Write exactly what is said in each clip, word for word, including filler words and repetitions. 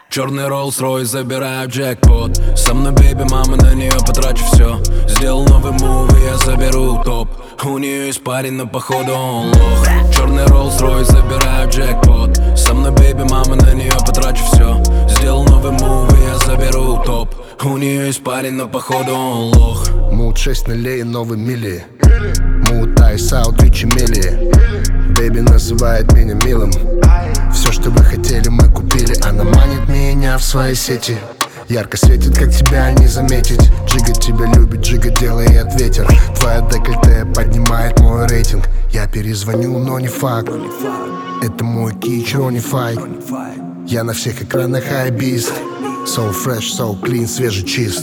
Черный Rolls-Royce, забираю джекпот. Со мной бейби, мама, на нее потрачу все. Сделал новый мув, и я заберу топ. У нее есть парень, но походу он лох. Черный Rolls-Royce, забираю джекпот. Со мной бейби, мама, на нее потрачу все. Сделал новый мув, и я заберу топ. У нее есть парень, но походу он лох. Мут шесть нулей, новый мили. Мут айс аут, ричи мили. Бэйби называет меня милым. Все, что вы хотели, мы купили. Она манит меня в свои сети. Ярко светит, как тебя не заметить. Джига тебя любит, Джига делает ветер. Твоя декольте поднимает мой рейтинг. Я перезвоню, но не факт. Это мой кич, Ronnie Fight. Я на всех экранах хайбист. So fresh, so clean, свежий чист.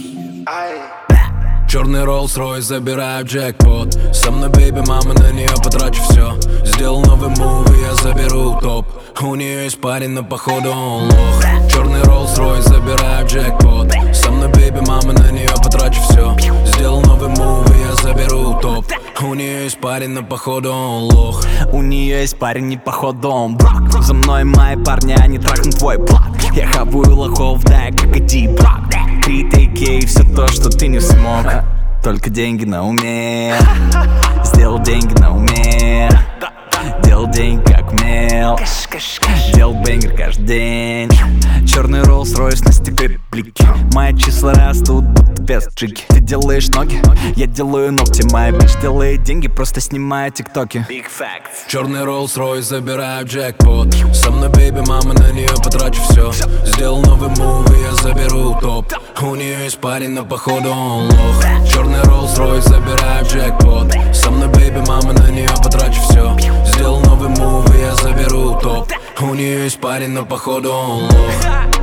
Черный Rolls-Royce, забираю джекпот. Со мной бейби, мама, на нее потрачу все. Сделал новый мув, и я заберу топ. У нее есть парень, но походу он лох. Черный Rolls-Royce, забираю джекпот. Со мной бейби, мама, на нее потрачу все. Сделал новый мув, и я заберу топ. У нее есть парень, но походу он лох. У нее есть парень, и походу он брак. За мной мои парни, они трахнут твой блок. Я хаваю лохов, да, как иди брак. Три тейки и все то, что ты не смог. Только деньги на уме. Сделал деньги на уме. Делал деньги как умел. Делал бэнгер каждый день. Черный Rolls-Royce на стекле блики. Мои числа растут, будто без джиги. Ты делаешь ноги, я делаю ногти. Моя бич делает деньги, просто снимая тиктоки. Big facts. Черный Rolls-Royce, забираю джекпот. Со мной бейби, мама, на нее потрачу все. Сделал новый мув, и я заберу топ. У нее есть парень, но походу он лох. Черный Rolls-Royce, забираю джекпот. Со мной бейби, мама, на нее потрачу все. Сделал новый мув, и я заберу топ. У нее есть парень, но походу он лох.